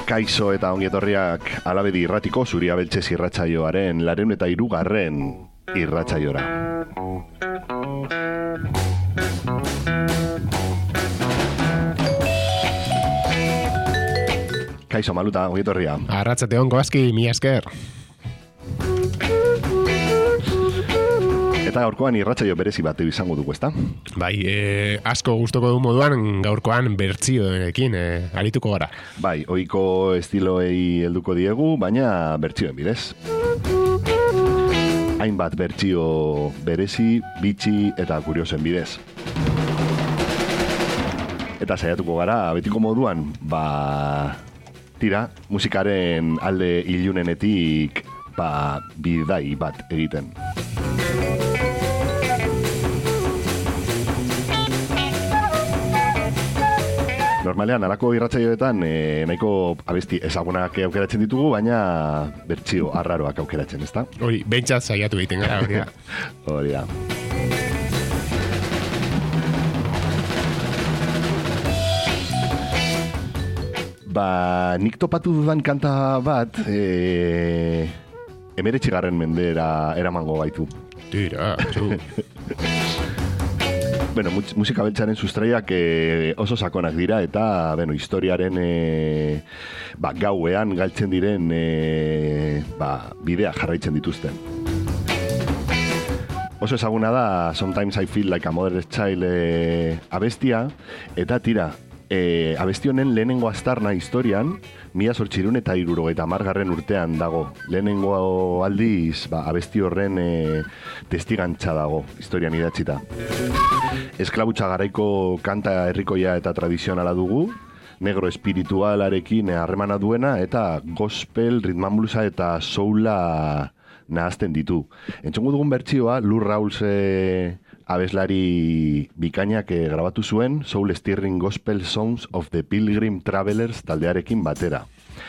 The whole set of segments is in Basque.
Kaixo eta ongietorriak Alabedi irratiko Zuria Beltzez irratsaioaren 203. irratsaiora. Kaixo Maluta, ongietorria. Arratsate on Goazki, mila esker. Eta gaurkoan irratsaio berezi bat izango dugu, ezta? Bai, asko gustoko du moduan gaurkoan bertsioekin arituko gara. Bai, ohiko estiloei helduko diegu, baina bertsioen bidez. Hainbat bertsio berezi, bitxi eta kuriosen bidez. Eta saiatuko gara, betiko moduan, tira, musikaren alde ilunenetik, bidai bat egiten. Normalean, alako irratsaioetan nahiko abesti ezagunak aukeratzen ditugu, baina bertsio arraroak aukeratzen, ezta? Hori, behintzat saiatu egiten gara, hori da. Hori da. Nik topatu dudan kanta bat, 19. mendera eramango baitu. Tira, zu. Bueno, musika beltzaren sustraiak oso sakonak dira eta historiaren gauean galtzen diren bidea jarraitzen dituzten. Oso ezaguna da Sometimes I Feel Like a Mother's Child abestia, eta tira, abesti honen lehenengo aztarna historian 1870 urtean dago. Lehenengo aldiz abesti horren testigantza dago, historian idatzita. Esklabutza garaiko kanta herrikoia eta tradizionala dugu, negro espiritualarekin harremana duena eta gospel, rhythm and bluesa eta soula nahazten ditu. Entzongo dugun bertsioa Lou Rawls abeslari bikainak grabatu zuen Soul Stirring Gospel Songs of the Pilgrim Travelers taldearekin batera.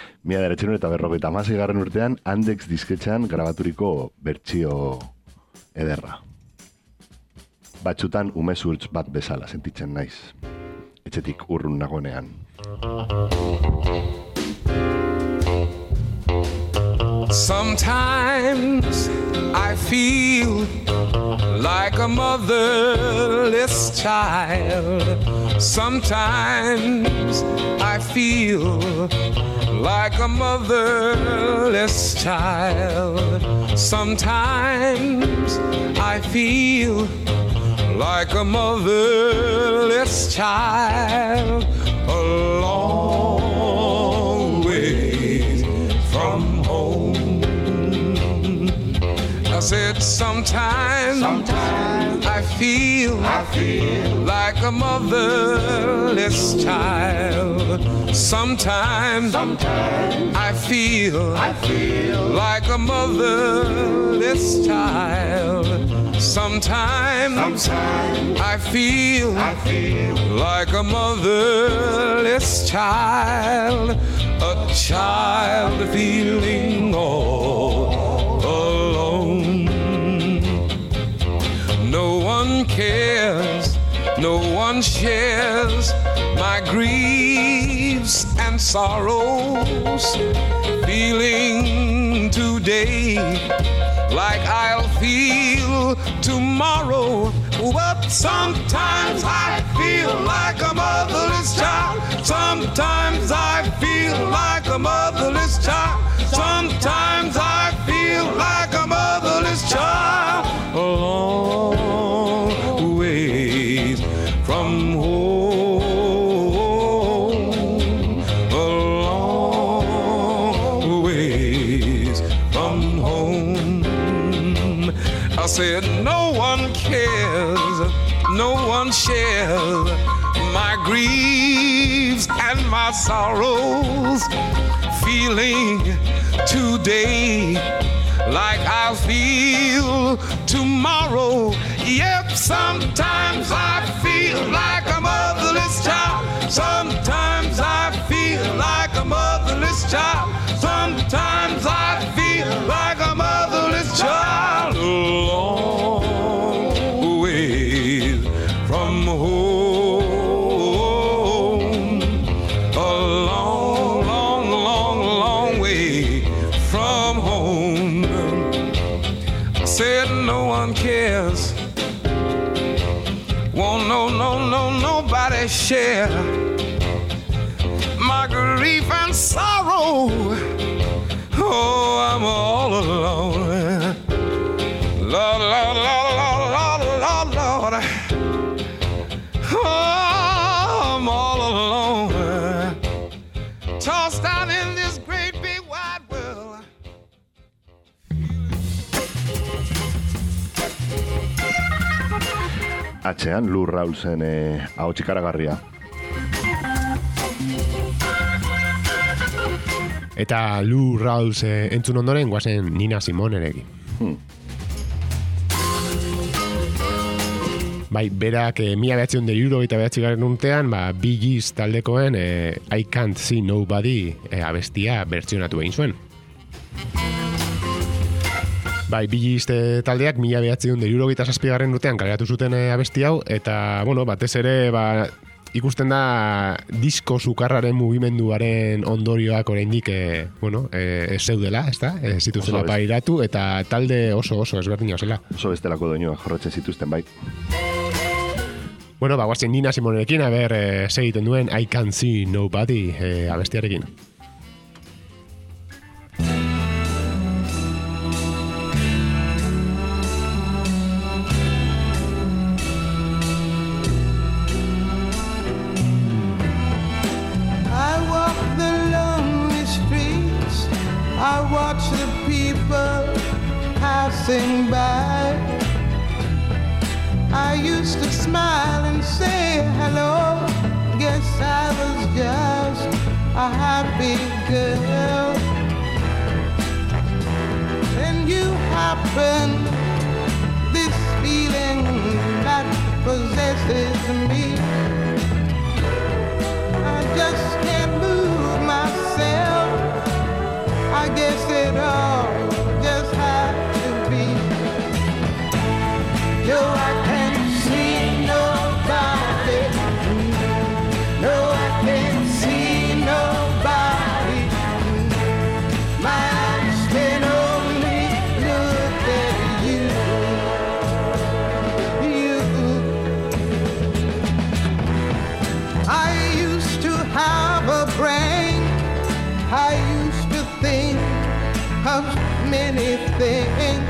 1956 urtean Andex disketxean grabaturiko bertsio ederra. Batzutan umezurtz bat bezala sentitzen naiz. Etxetik urrun nagonean. Sometimes I feel like a motherless child. Sometimes I feel like a motherless child. Sometimes I feel like a motherless child, a long way from home. I said sometimes I feel like a motherless child. Sometimes I feel like a motherless child. Sometimes I feel like a motherless child, a child feeling all alone. No one cares, no one shares my griefs and sorrows, feeling today like I'll feel tomorrow. But sometimes I feel like a motherless child. Sometimes I feel like a motherless child. Sometimes I feel like a motherless child. A long ways from home. A long ways from home. I said no one cares, no one shares my griefs and my sorrows, feeling today like I'll feel tomorrow. Yep, sometimes I feel like a motherless child. Sometimes I feel like a motherless child. Sometimes I feel like a motherless child. Long ways from home. A long, long, long nobody share my grief and sorrow. Oh, I'm all alone. Lord, Lord, Lord, Lord, Lord, Lord, Lord. Oh, I'm all alone. Tossed out in this great big wide world. Atxean, Lou Rawlsen ahots ikaragarria. Eta Lou Rawls entzun ondoren guazen Nina Simonerekin. Bai, berak 1979 urtean, Bee Gees taldekoen I Can't See Nobody abestia bertsionatu egin zuen. Bai, Bee Gees taldeak 1977 urtean kaleratu zuten abesti hau, eta, bueno, batez ere, ikusten da disko sukarraren mugimenduaren ondorioak oraindik zeudela, ezta? Zituzela pairatu eta talde oso ezberdina zela. Oso bestelako doinuak jorratzen zituzten, bai. Bueno, guazen Nina Simonerekin, segiten duen I Can't See Nobody abestiarekin. I watch the people passing by. I used to smile and say hello. Guess I was just a happy girl. Then you happened, this feeling that possesses me. I just can't move myself. I guess it all just had to be. No, I can't see nobody. No, I can't see nobody. My eyes can only look at you. I used to have a brain. I used to think of many things.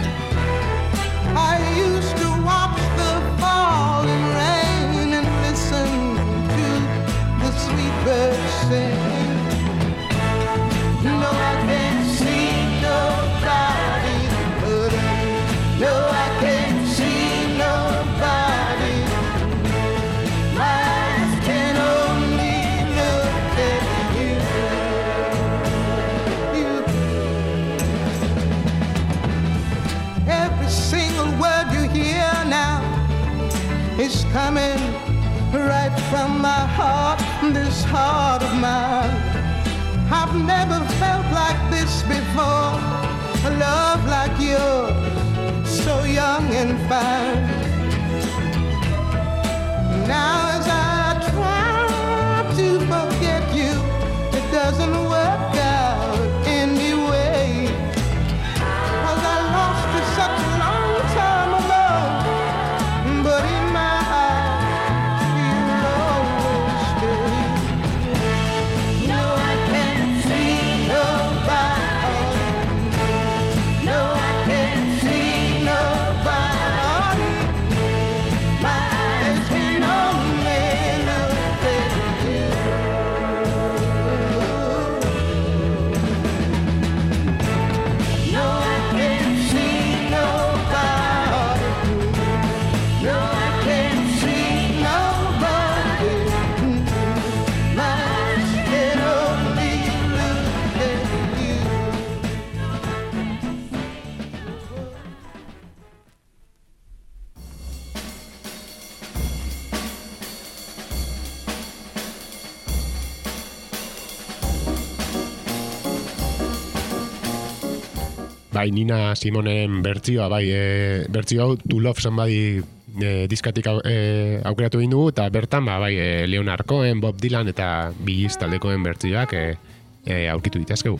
I used to watch the falling rain and listen to the sweet birds sing. No, I can't see nobody. No, I can't see nobody. My eyes can only look at you. Every single word you hear now is coming right from my heart, this heart of mine. I've never felt like this before, a love like yours, so young and fine. Now as I try to forget you, it doesn't work out anyway. Cause I lost you such a long time ago, but in my heart you'll always stay. No, I can't see nobody. No, I can't see nobody. My eyes can only look at you. No, I can't see nobody. No, I can't see nobody. My eyes can only look at you. Bai, Nina Simonen bertsioa, bertsio hau To Love Somebody diskatik aukeratu egin dugu, eta bertan, Leonard Cohen, Bob Dylan eta Bee Gees taldekoen bertsioak aurkitu ditazkegu.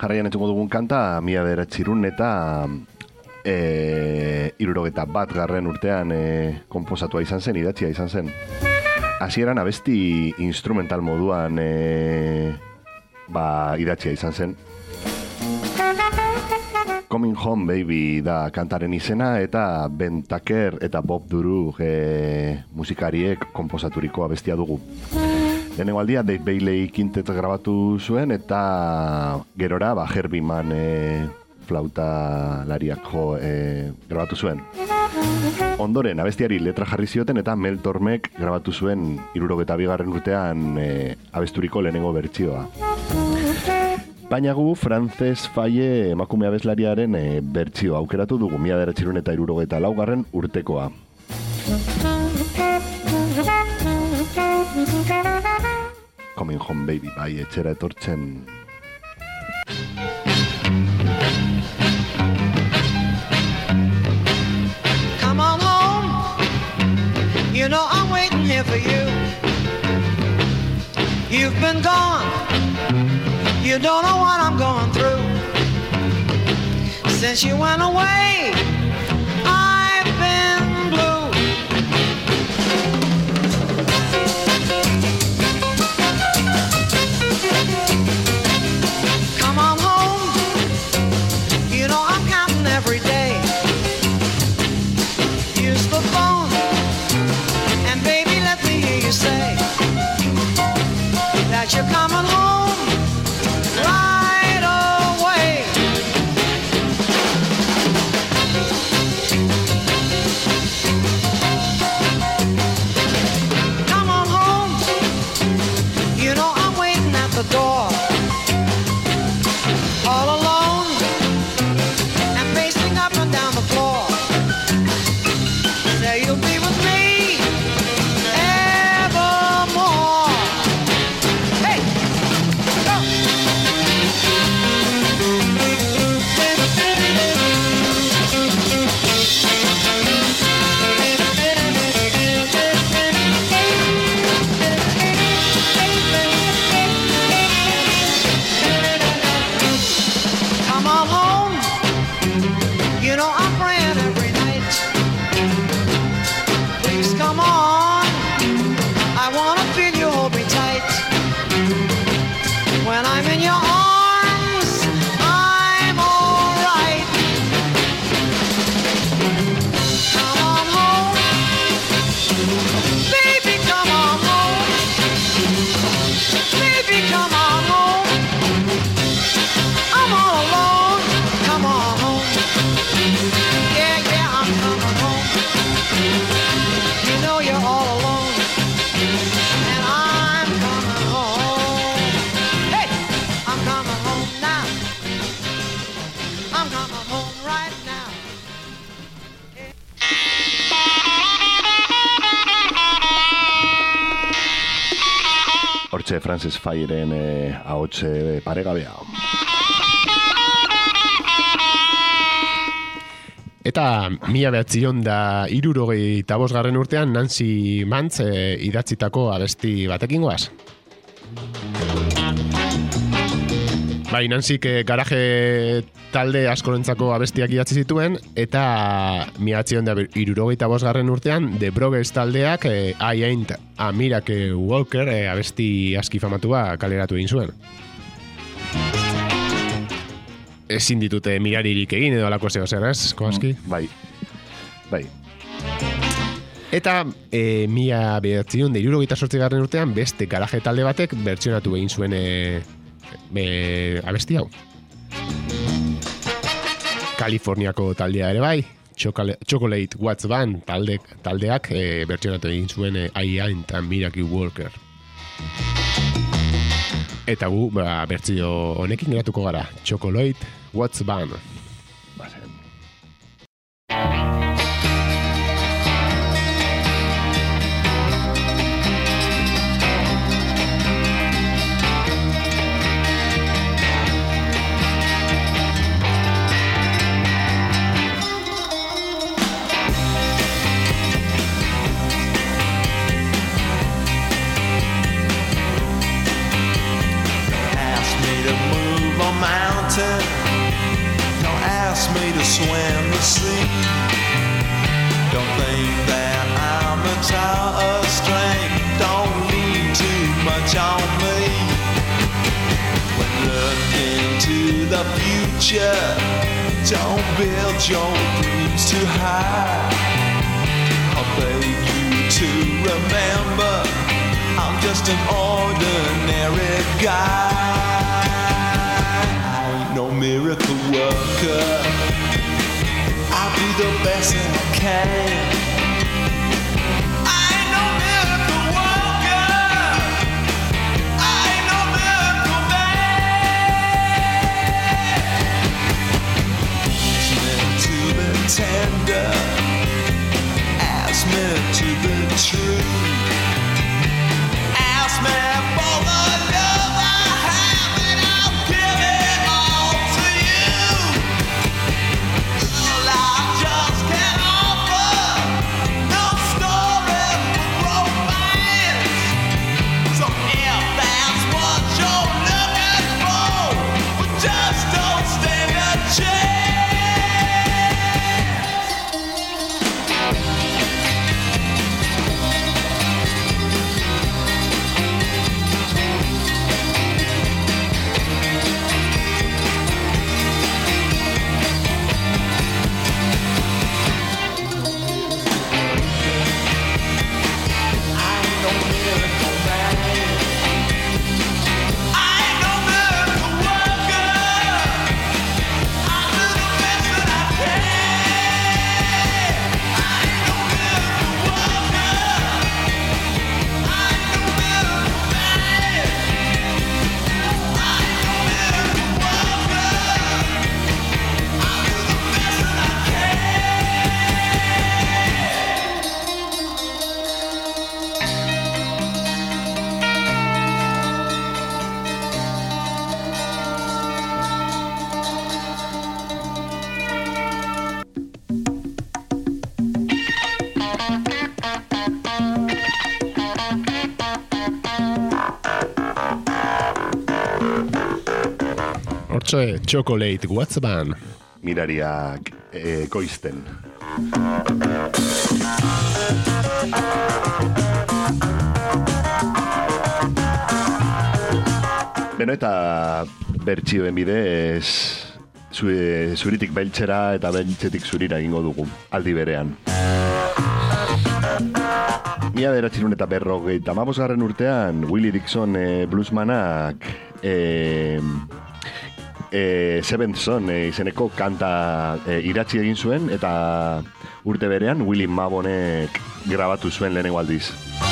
Jarraian etxungo dugun kanta, 1900 eta 71 urtean konposatua izan zen, idatzia izan zen. Hasieran abesti instrumental moduan idatzia izan zen. Coming Home Baby da kantaren izena eta Ben Tucker eta Bob Duru musikariek konposaturiko abestia dugu. Lehenengo aldia Dave Bailey Quintet grabatu zuen eta gerora Herbie Mann flauta lariak grabatu zuen. Ondoren abestiari letra jarri zioten eta Mel Tormek grabatu zuen 72. urtean abesturiko lehenengo bertsioa. Baina gu Frances Faye emakume abeslariaren bertsio aukeratu dugu 1974 urtekoa. Coming Home Baby, bai, etxera etortzen. Come on home, you know I'm waiting here for you. You've been gone, you don't know what I'm going through. Since you went away, I've been blue. Come on home, you know I'm counting every day. Use the phone, and baby let me hear you say that you're coming home right away. Come on home, you know I'm waiting at the door, all alone and pacing up and down the floor. Say you'll be with me evermore. Hey, go! Come on home, you know I'm praying every night. Please come on, I wanna feel you hold me tight. When I'm in your arms, I'm alright. Come on home, baby, come on home. Baby, come on home. I'm all alone, come on home. Yeah, yeah, I'm coming home. You know you're all alone, and I'm coming home. Hey, I'm coming home now. I'm coming home right now. Hortxe Frances Fayeren ahots paregabea. Eta 1975 urtean Nancy Mantz idatzitako abesti batekin goaz. Bai, Nancyk garaje talde askorentzako abestiak idatzi zituen, eta 1975 urtean The Brogues taldeak I Ain't a Miracle Walker abesti aski famatua kaleratu egin zuen. Ezin ditute miraririk egin edo alako zeo zer, ez, Kowalski? Bai. Eta 1978 urtean beste garaje talde batek bertsionatu egin zuen abesti hau. Kaliforniako taldea ere bai, Chocolate Watts Band taldeak bertsionatu egin zuen I Ain't a Miracle Walker. Eta gu, bertsio honekin geratuko gara, Chocolate Watts Band. Asked me to move on mountains mountain. Don't ask me to swim the sea. Don't think that I'm a tower of strength. Don't lean too much on me. When looking to the future, don't build your dreams too high. I'll beg you to remember, I'm just an ordinary guy. I ain't no miracle worker. I'll do the best that I can. I ain't no miracle worker. I ain't no miracle man. Ask me to be tender. Ask me to be true. Ask me for the love I have, and I'll give it all to you. All I just can offer, no story with romance. So if that's what you're looking for, well, just don't stand a chance. Hortxe, Chocolate, what's ban? Mirariak koizten. Beno, eta bertsioen bidez zuritik beltzera eta beltzetik zurira egingo dugu, aldi berean. 1950 urtean, Willie Dixon bluesmanak Seventh Son izeneko kanta idatzi egin zuen, eta urte berean Willie Mabonek grabatu zuen lehenengo aldiz.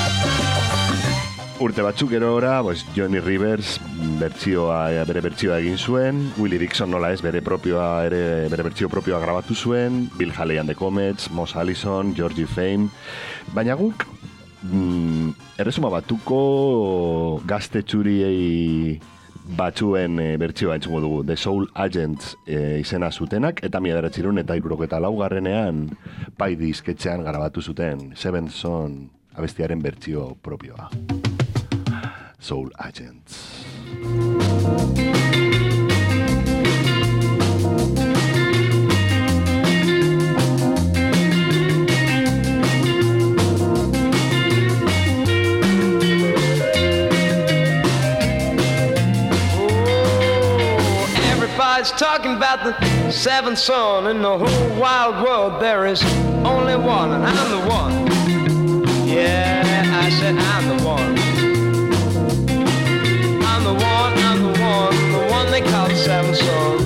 Urte batzuk gerora, Johnny Rivers bere bertsioa egin zuen, Willie Dixon nola ez, bere bertsio propioa grabatu zuen, Bill Haley and the Comets, Moss Allison, Georgie Fame, baina guk erresuma batuko gazte txuriei batzuen bertsioa entzungo dugu, The Soul Agents izena zutenak, eta 1974ean Pai disketxean grabatu zuten Seventh Son abestiaren bertsio propioa. Soul Agents. Everybody's talking about the seventh son. In the whole wild world there is only one, and I'm the one. Yeah, I said I'm the one. I'm the one they call the seventh son.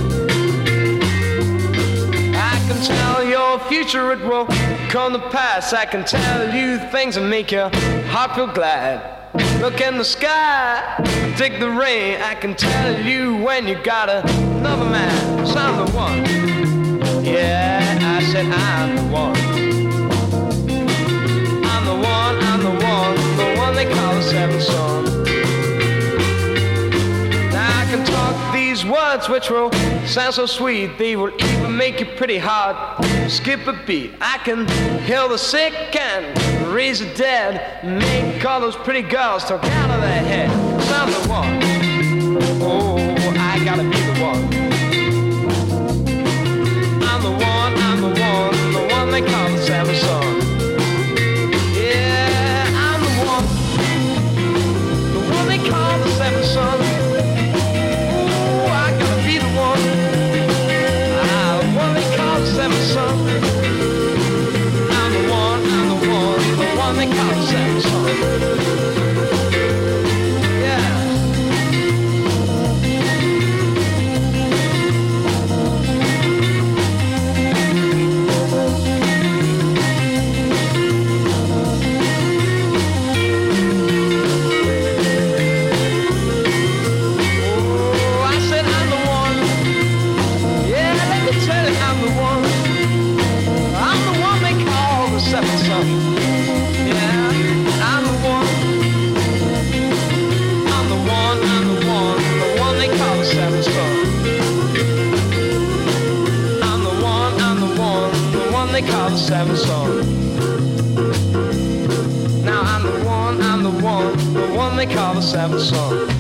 I can tell your future, it will come to pass. I can tell you things that make your heart feel glad. Look in the sky, dig the rain. I can tell you when you got another man. So I'm the one. Yeah, I said I'm the one. I'm the one they call the seventh son. Now I can talk these words which will sound so sweet. They will even make you pretty hard skip a beat. I can heal the sick and raise the dead, make all those pretty girls talk out of their head. So I'm the one. Oh, I gotta be the one. the seventh son. Now I'm the one they call the seventh son.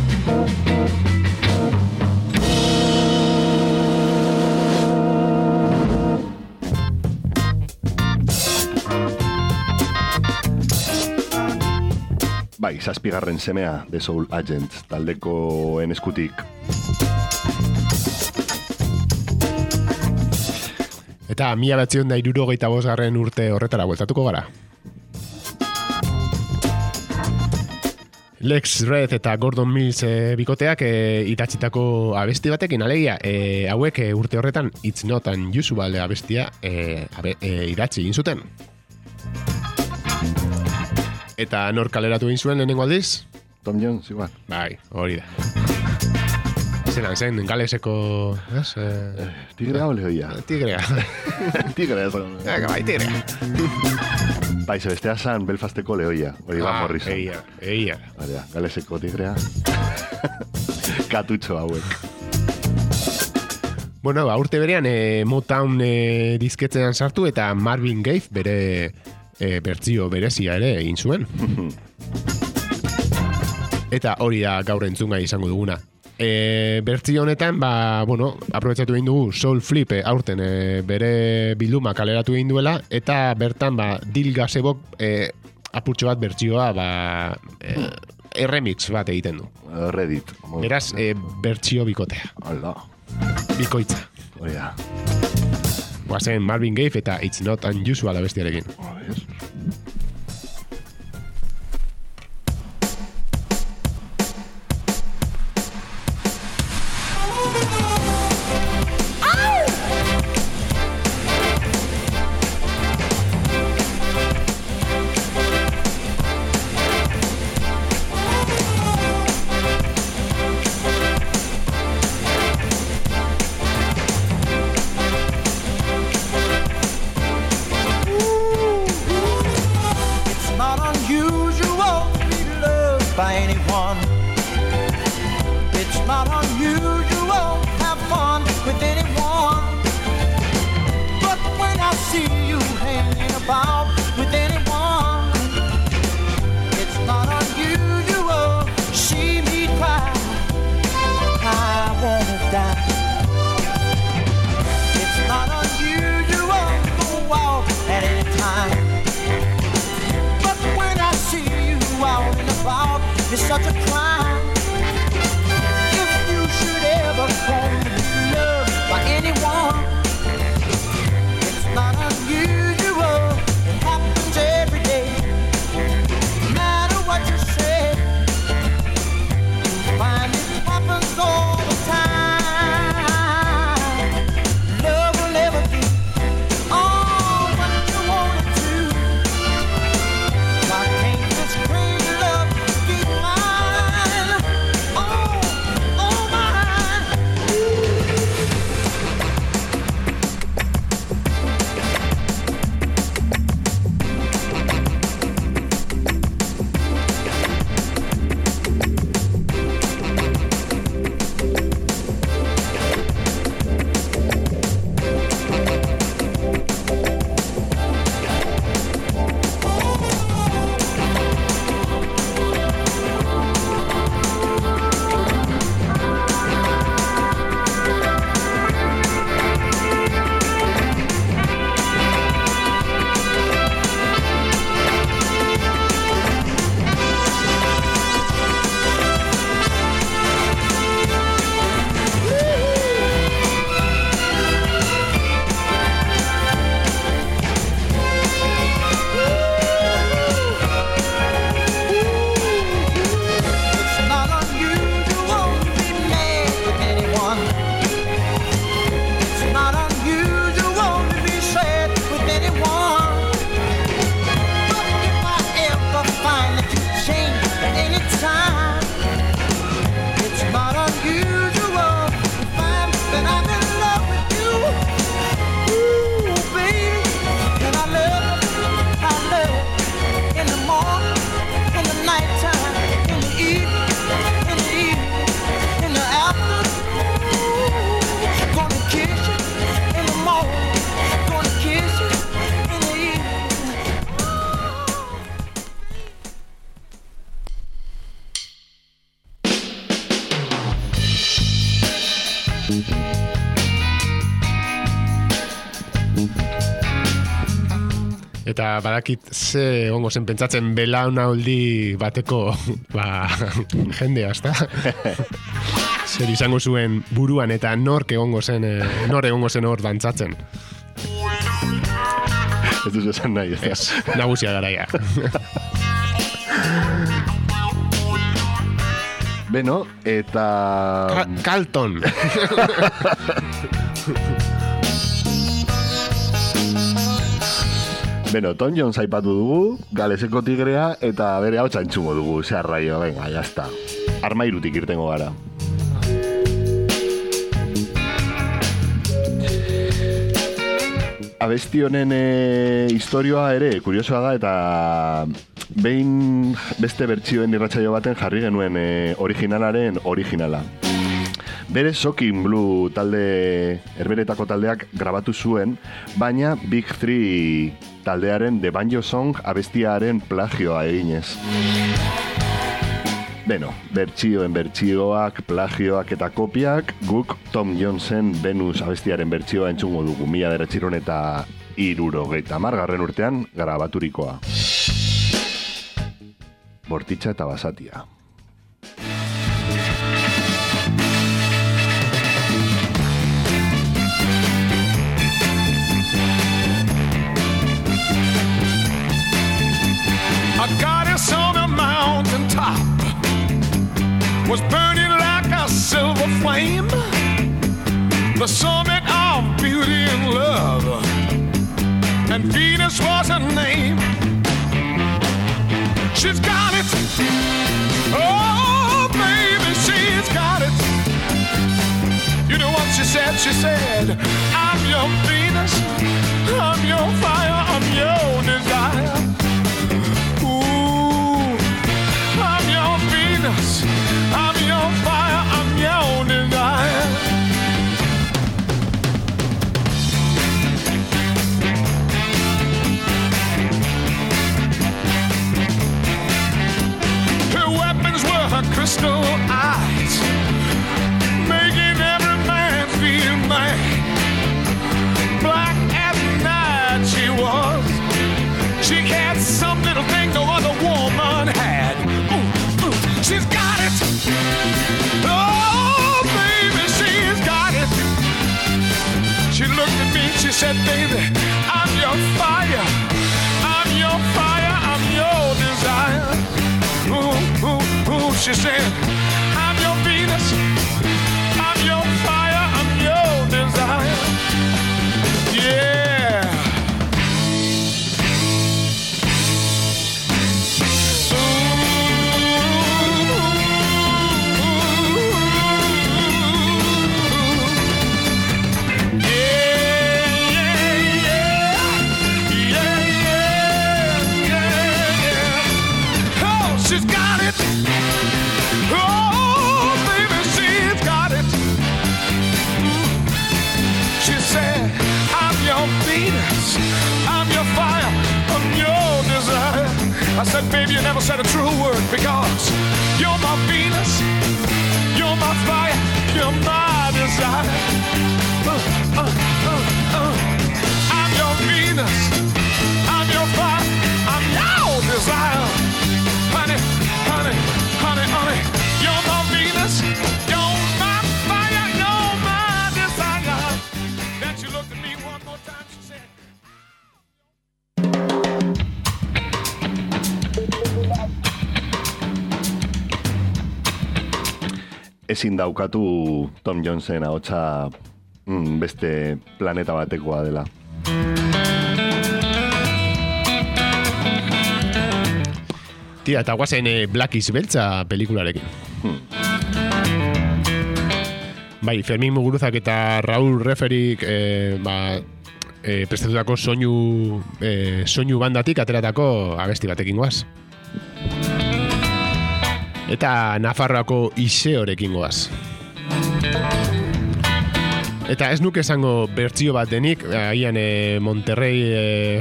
Bai, zazpigarren semea The Soul Agent taldekoen eskutik. Eta 1975 urte horretara bueltatuko gara. Lex Red eta Gordon Mills bikoteak idatzitako abesti batekin, alegia, hauek urte horretan It's Not Unusual abestia idatzi egin zuten. Eta nor kaleratu egin zuen lehenengo aldiz? Tom Jones, igual. Bai, hori da. Zeran zen, galeseko... Tigrea ole hoia? Tigrea. Tigrea zen. Bai, tigrea. Bai, bestea zan Belfasteko lehoia. Hori Van Morrison. Eia. Baina, galeseko tigrea. Katutxo hauek. Bueno, urte berean Motown disketzean sartu eta Marvin Gaye bere bertsio berezia ere egin zuen. Eta hori da gaur entzungai izango duguna. Bertsio honetan, aprobetxatu egin dugu Soul Flip aurten bere bilduma kaleratu egin duela, eta bertan Dil Gazebok apurtxo bat bertsioa remix bat egiten du. Reddit. Beraz, bertsio bikotea. Hala. Bikoitza. Hori da. Guazen Marvin Gaye eta It's Not Unusual abestiarekin. It's such a crime if you should ever want to be loved by anyone. It's not unusual, it happens every day. No matter what you say, you find it happens all the time. Eta badakit ze egongo zen pentsatzen belaunaldi bateko jendea, ezta? Zer izango zuen buruan eta nor egongo zen hor dantzatzen. Ez duzu esan nahi, ez da? Ez, nagusia garaia. Beno, eta... Carlton. Beno, Tom Jones aipatu dugu, Galeseko tigrea, eta bere hau txantxungo dugu, zeharraio, venga, jazta. Armairutik irtengo gara. Abesti honen historioa ere, kuriosoa da, eta behin beste bertsioen irratsaio baten jarri genuen originalaren originala. Bere Shocking Blue talde, herberetako taldeak grabatu zuen, baina Big Three taldearen The Banjo Song abestiaren plagioa eginez. Beno, bertsioak, plagioak eta kopiak, guk Tom Jonesen Venus abestiaren bertsioa entzungo dugu, 1970 urtean grabaturikoa. Bortitza eta basatia. A goddess on a mountain top was burning like a silver flame, the summit of beauty and love, and Venus was her name. She's got it, oh baby, she's got it. You know what she said? She said, I'm your Venus, I'm your fire, I'm your desire. I'm your Venus, I'm your fire, I'm your desire. Her weapons were her crystal eyes, making every man feel mad. Black as night she was, she had some little thing no other woman had. She's got it. Oh, baby, she's got it. She looked at me, she said, baby, I'm your fire. I'm your fire, I'm your desire. Ooh, ooh, ooh, she said, I'm your Venus. I'm your fire, I'm your desire. Yeah. She's got it. Oh, baby, she's got it. She said, I'm your Venus, I'm your fire, I'm your desire. I said, baby, you never said a true word, because you're my Venus, you're my fire, you're my desire. I'm your Venus, I'm your fire, I'm your desire. Honey, honey, honey, honey, you're my Venus, you're my fire, you're my desire. Then she looked at me one more time, she said, Ezin daukatu Tom Jonesen ahotsa beste planeta batekoa dela. Tira, eta guazen Black is Beltza pelikularekin. Bai, Fermin Muguruzak eta Raúl Referik prestatutako soinu bandatik ateratako abesti batekin goaz. Eta Nafarroako Iseorekin goaz. Eta ez nuke esango bertsio bat denik, agian Monterrey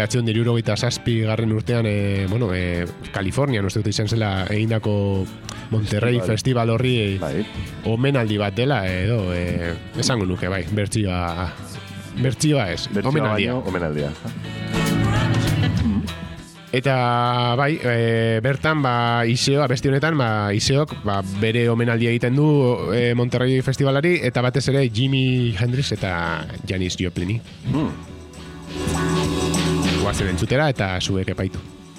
1977 garren urtean, Kalifornian uste dut izan zela egindako Monterrey Festival horri Bai. omenaldi bat dela, edo esango nuke, bai, bertsioa ez, omenaldia. Omenaldia. Eta bai, bertan Iseo, abesti honetan, Iseok bere omenaldia egiten du Monterrey Festivalari, eta batez ere Jimi Hendrix eta Janis Joplini. Guazen entzutera eta zuek epaitu.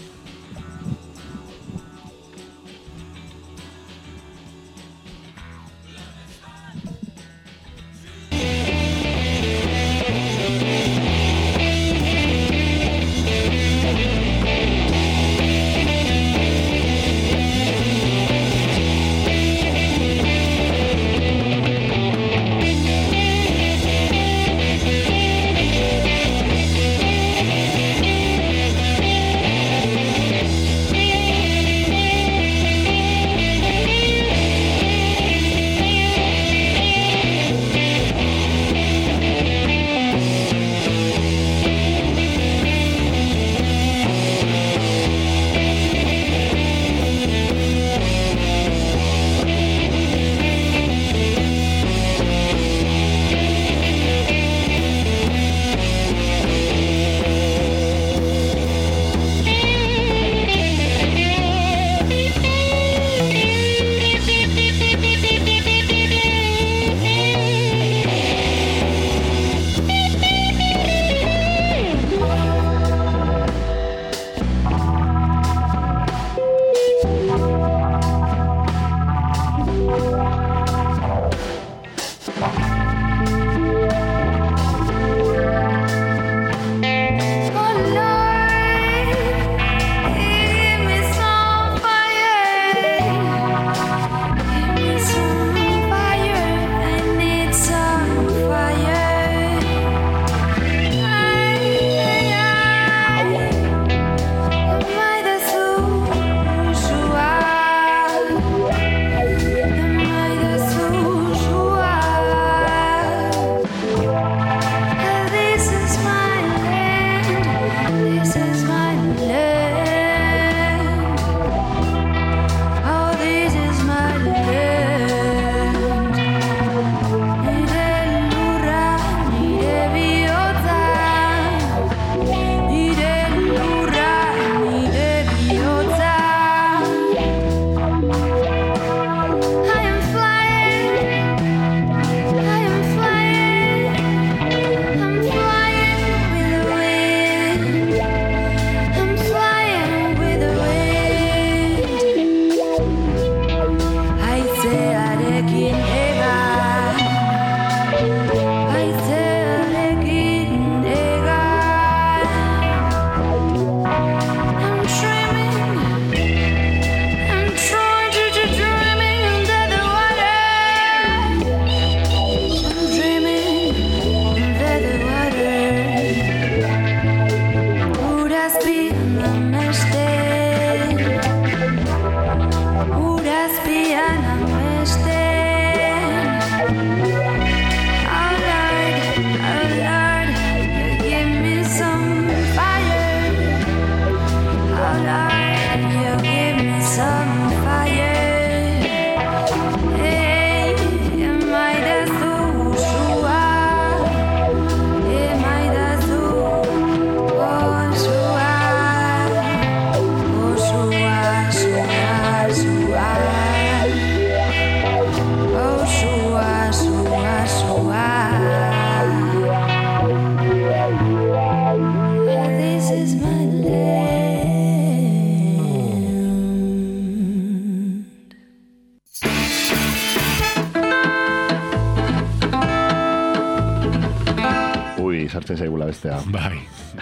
sartzen zaigula bestea. Bai.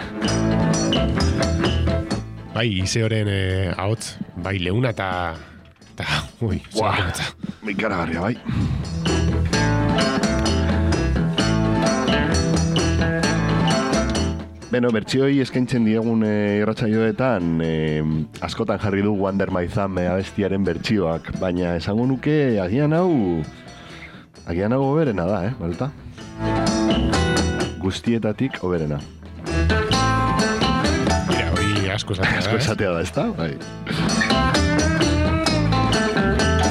Bai, Iseoren ahots, bai, leuna eta ui, ikaragarria, bai. Beno, bertsioi eskaintzen diegun irratsaioetan askotan jarri du Wonder My Thumb abestiaren bertsioak, baina esango nuke agian hau hoberena da, balta? Guztietatik hoberena. Mira, hori asko esatea da, ezta? Bai.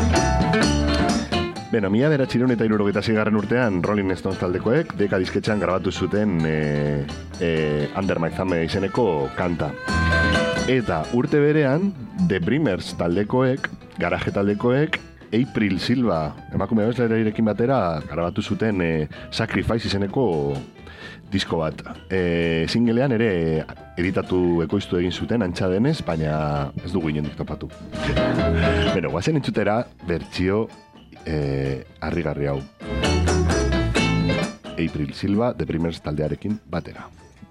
Beno, 1976 urtean Rolling Stones taldekoek deka disketxean grabatu zuten Under My Thumb izeneko kanta. Eta urte berean, The Dreamers taldekoek, garaje taldekoek, April Silva, emakume abeslariarekin batera, grabatu zuten Sacrifice izeneko disko bat. Singlean ere editatu ekoiztu egin zuten, antza denez, baina ez dugu inondik topatu. Beno, guazen entzutera, bertsio harrigarri hau. April Silva, The Dreamers taldearekin batera.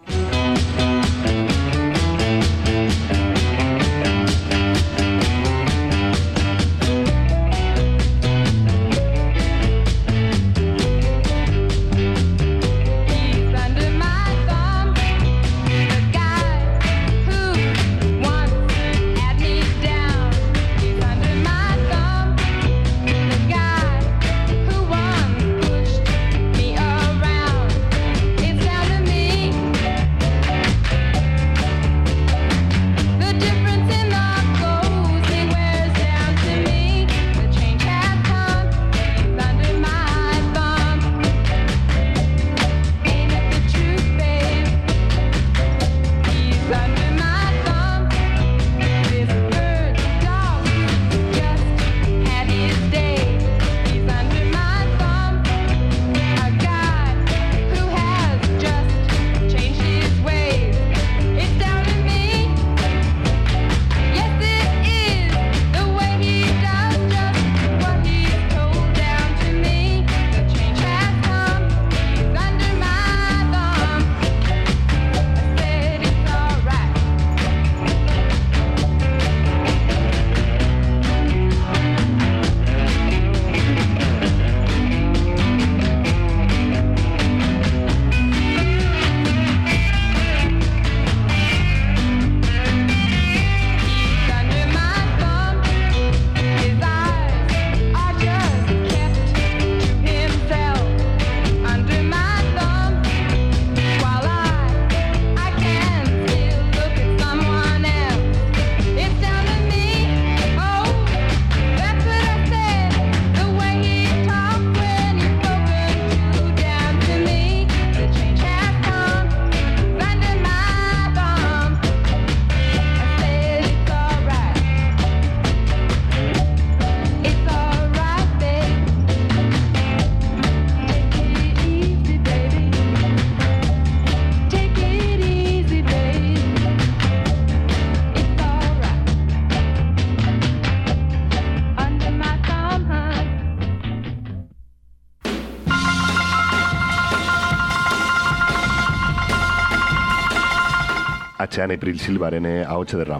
Atxean April Silvaren ahotxe derra.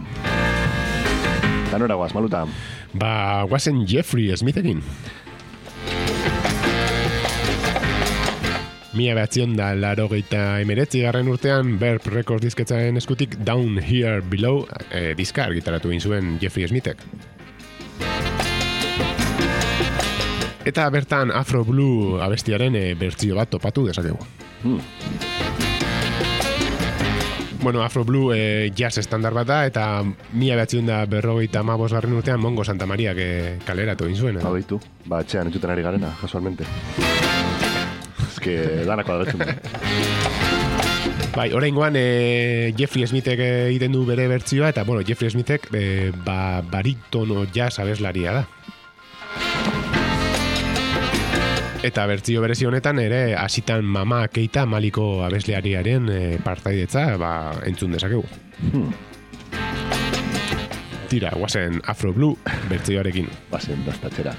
Eta nora guaz, Maluta? Ba, guazen Jeffrey Smithekin. 1989 garren urtean Verb Records disketxaren eskutik Down Here Below diska argitaratu egin zuen Jeffrey Smithek. Eta bertan Afro Blue abestiaren bertsio bat topatu dezakegu. Bueno, Afro Blue jazz estandar bat da, eta 1955 garren urtean Mongo Santa Mariak kaleratu egin zuen. Hau ditu, ba, etxean entzuten ari garena, casualmente. Ez que danako adatzen da. Bai, oraingoan Jeffrey Smithek egiten du bere bertsioa, eta bueno, Jeffrey Smithek baritono jazz abeslaria da. Eta bertsio berezi honetan ere hasitan Mama Keita Maliko abesleariaren partaidetza entzun dezakegu. Tira, guazen Afro Blue bertsioarekin. Guazen dastatxera.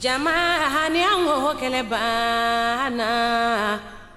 Jamani yango kele bana.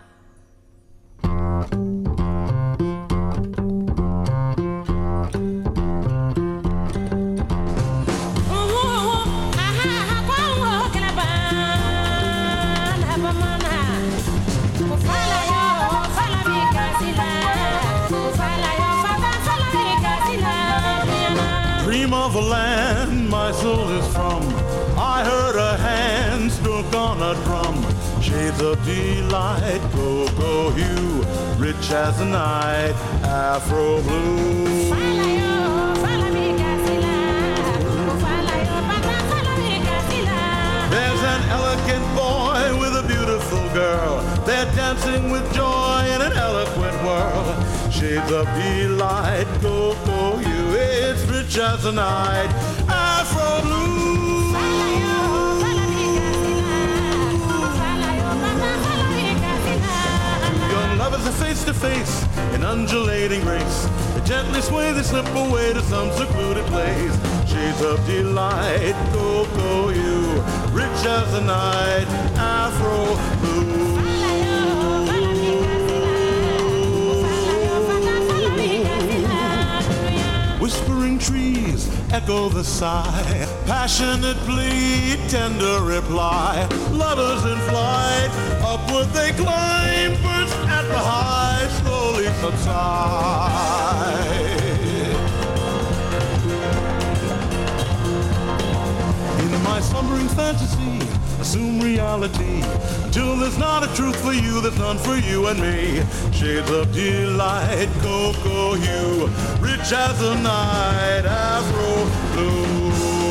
Dream of a land my soul is from. I heard a hand struck on a drum. Shades of delight, go hue, rich as the night, Afro blue. There's an elegant boy with a beautiful girl. They're dancing with joy in an eloquent world. Shades of delight, go hue, it's rich as the night, Afro blue. Lovers are face to face in undulating grace. They gently sway, they slip away to some secluded place. Shades of delight, go you, rich as the night, Afro blue. Whispering trees echo the sigh, passionate plea, tender reply. Lovers in flight, upward they climb, first at the high, slowly subside. In my slumbering fantasy, assume reality, until there's not a truth for you, there's none for you and me. Shades of delight, cocoa hue, rich as the night, Afro blue.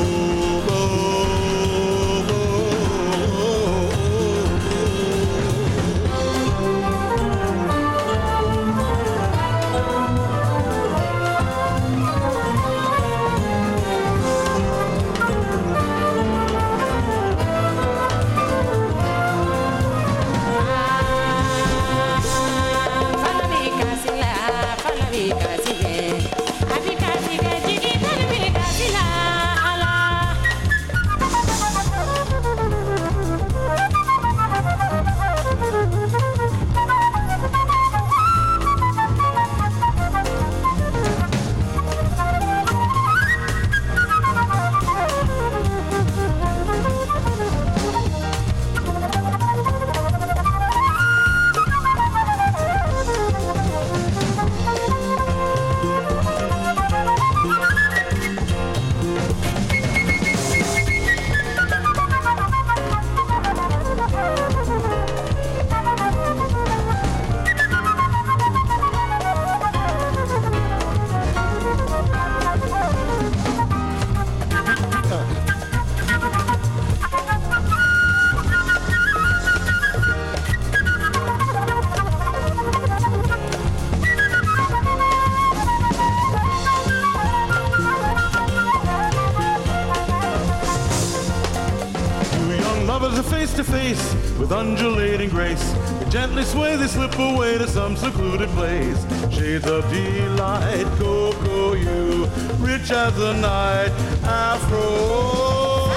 With undulating grace, they gently sway, they slip away to some secluded place. Shades of delight, cocoa you, rich as the night, Afro.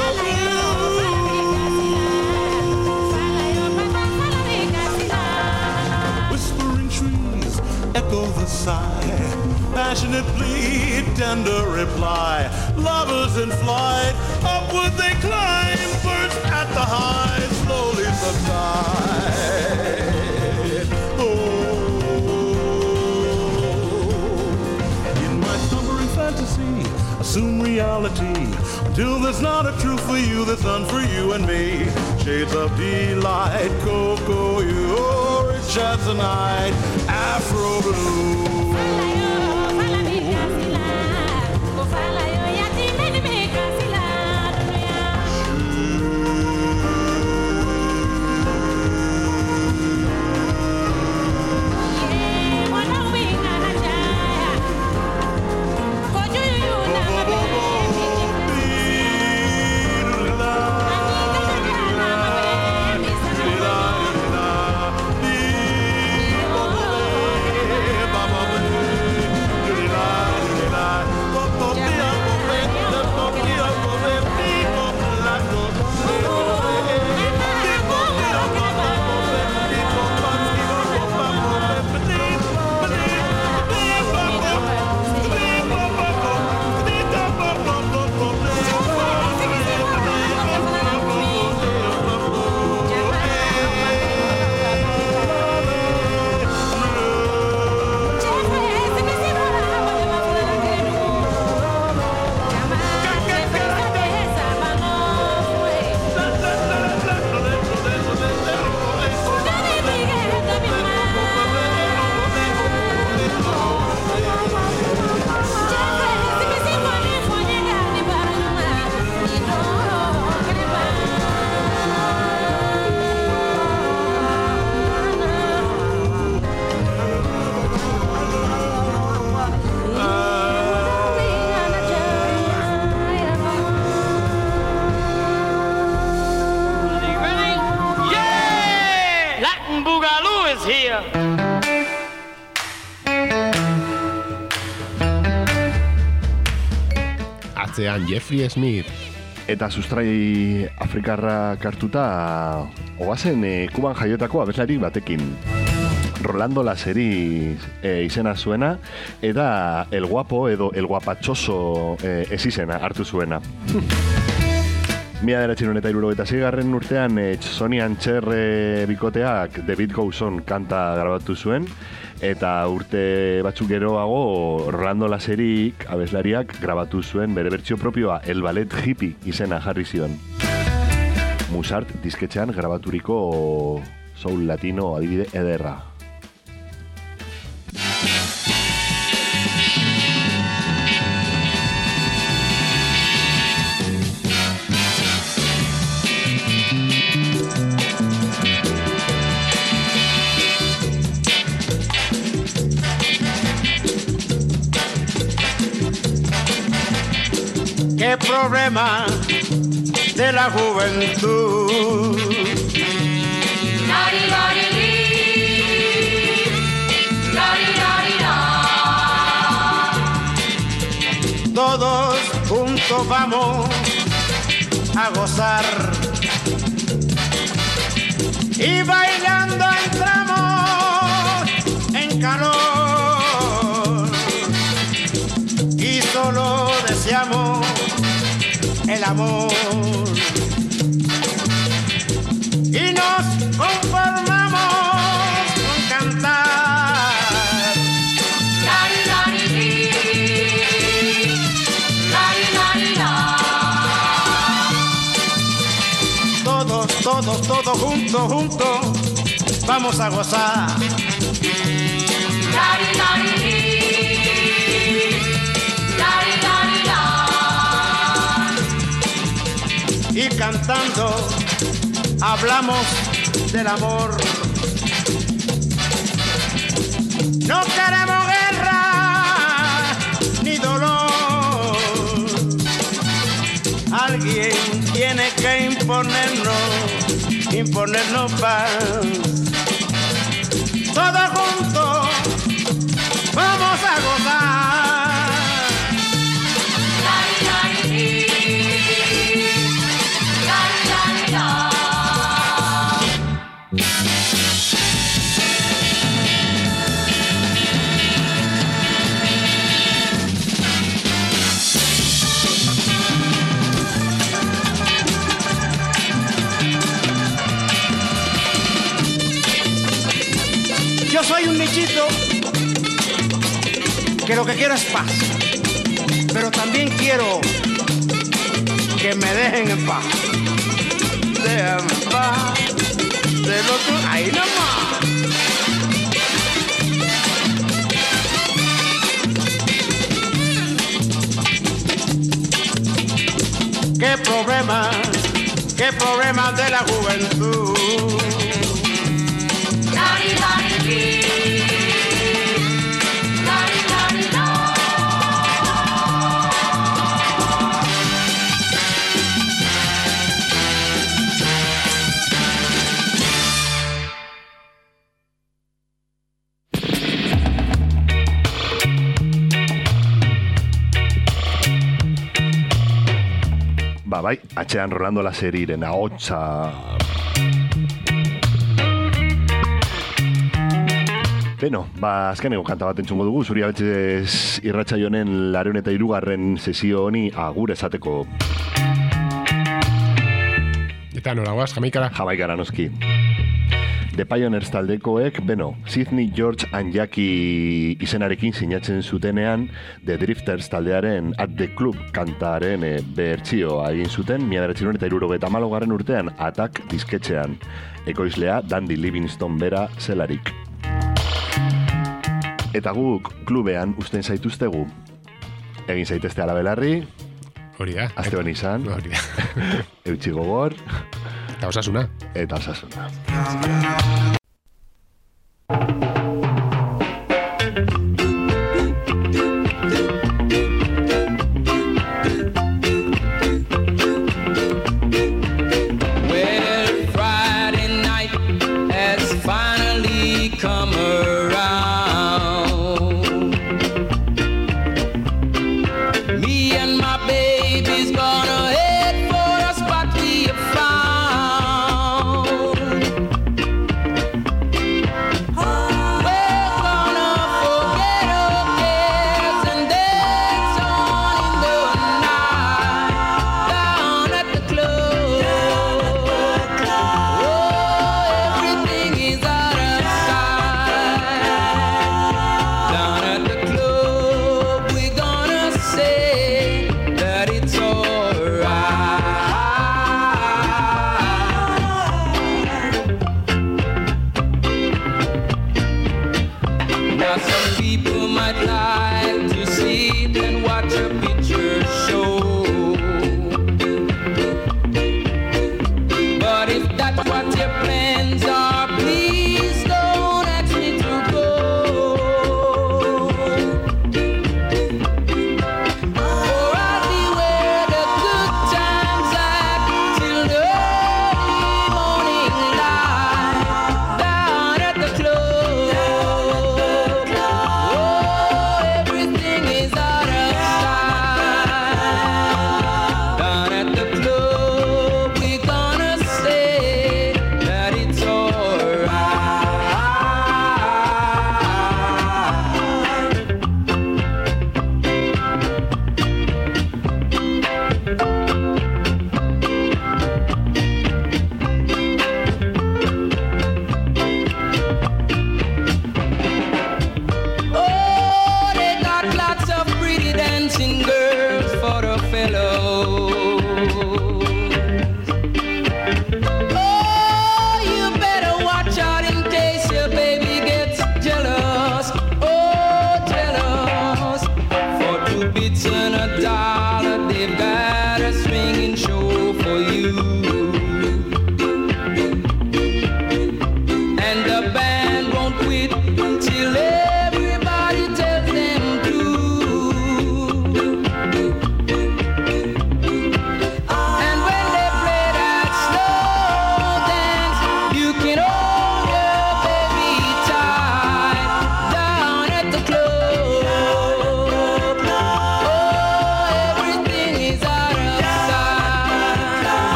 Whispering trees echo the sigh, passionate plea, tender reply. Lovers in flight, upward they climb, first at the high, slowly subside. In my slumbering fantasy, assume reality, until there's not a truth for you, there's none for you and me. Shades of delight, cocoa you, rich as the night, Afro blue. yeah. Atzean Jeffrey Smith. Eta sustrai afrikarrak hartuta, oazen Kuban jaiotako abeslari batekin. Rolando Laseri izena zuena, eta El Guapo edo El Guapatxoso ezizena hartu zuena. 1976 urtean Sonny and Cher bikoteak The Beat Goes On kanta grabatu zuen, eta urte batzuk geroago Rolando Laserik abeslariak grabatu zuen bere bertsio propioa El Ballet Hippie izena jarri zion. Musart disketxean grabaturiko soul latino adibide ederra. Qué problema de la juventud. Todos juntos vamos a gozar y bailando entramos en calor y solo deseamos el amor y nos conformamos con cantar. Todos juntos vamos a gozar. Y cantando hablamos del amor. No queremos guerra ni dolor. Alguien tiene que imponernos paz. Todos juntos vamos a gozar. Yo soy un nichito que lo que quiero es paz, pero también quiero que me dejen en paz. Déjame en paz, del otro, ahí nomás. Qué problema de la juventud. Bai, atxean Rolando Laseriren ahotsa. Beno, azkeneko kanta bat entzungo dugu, zuri abetzez irratsaionen 203. sesio honi agur esateko. Eta noragoaz, Jamaikara? Jamaikara noski. The Pioneers taldekoek, Sidney, George and Jackie izenarekin sinatzen zutenean, The Drifters taldearen At the Club kantaren bertsioa egin zuten, 1974 urtean Attack disketxean, ekoizlea Dandy Livingstone bera zelarik. Eta guk klubean usten zaituztegu. Egin zaitezte alabelarri, hori da. Aste honi izan, hori da. Eutxi gogor, eta osasuna. Eta osasuna.